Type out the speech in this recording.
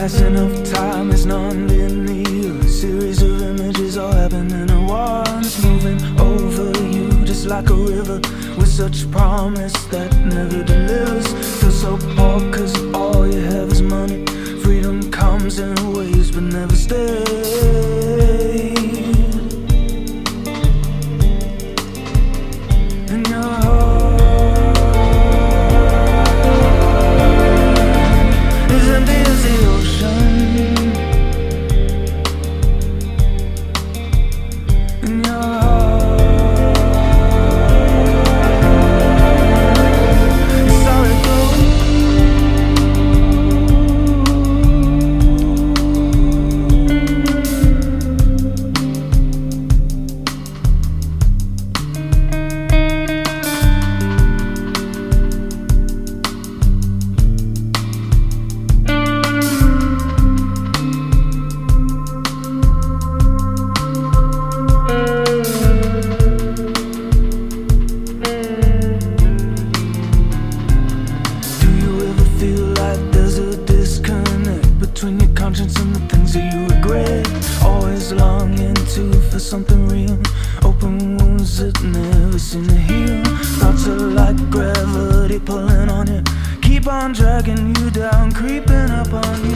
Passing of time is non-linear. A series of images all happening at once, moving over you just like a river, with such promise that never delivers. Feel so poor cause all you have is money. Freedom comes in waves but never stays. And your heart is empty as the ocean. And your heart is solid gold. Between your conscience and the things that you regret, always longing to feel something real, open wounds that never seem to heal. Thoughts are like gravity pulling on you, keep on dragging you down, creeping up on you.